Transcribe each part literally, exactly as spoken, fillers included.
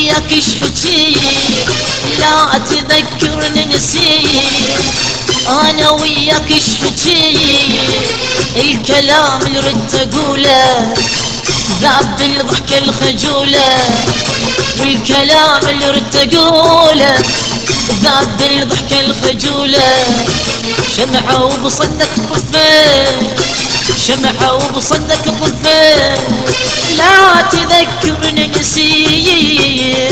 وياك ايش حكيت لا تذكرني نسيت، انا وياك ايش حكيت الكلام اللي ردت اقوله ذاب بالضحكة الخجولة، والكلام اللي ردت اقوله ذاب بالضحكة الخجولة. شمعة وبصدك طفيت، شمعة وبصدك طفيت لا تذكرني نسيت.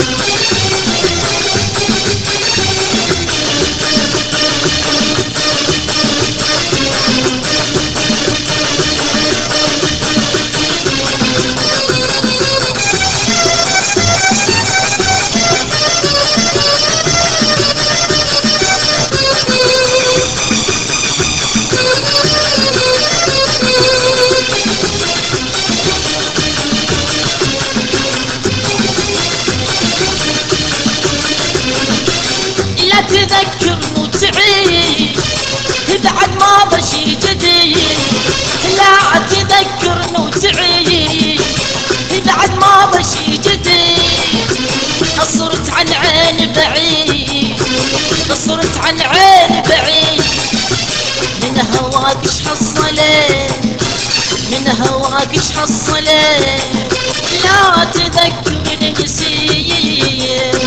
تذكرني وتعيش بعد ما بشي جديد، لا تذكرني وتعيش بعد ما بشي جديد. قصرت عن عين بعيد، قصرت عن عين بعيد، من هواك ايش حصلت، من هواك ايش حصلت لا تذكرني نسيت.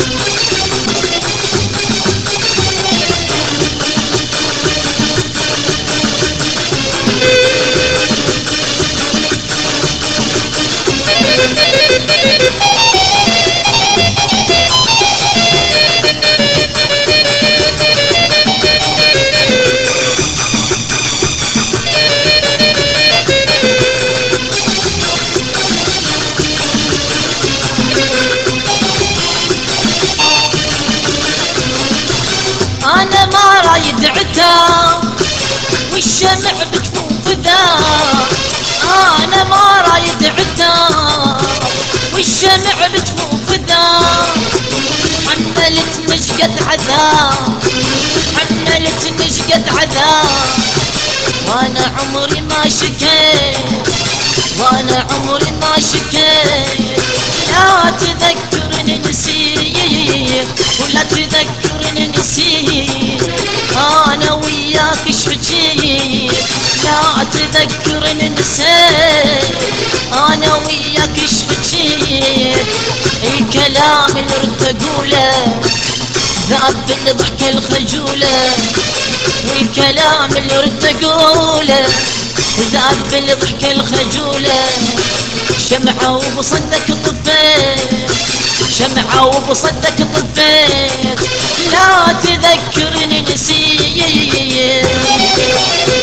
أنا ما رايد عتاب والشمع بكفوف ذاب، أنا ما رايد عتاب والشمع بكفوف ذاب. حملت نشقد عذاب، حملت نشقد عذاب، وأنا عمري ما شكيت، وأنا عمري ما شكيت. لا تذكرني نسيت ولا تذكرني نسيت، أنا وياك ايش حكيت لا تذكرني نسيت، أنا وياك ايش حكيت الكلام اللي ردت اقوله ذاب بالضحكة الخجولة، والكلام اللي ردت اقوله ذاب بالضحكة الخجولة. شمعة وبصدك طفيت، شمعة وبصدك طفيت لا تذكرني نسيت.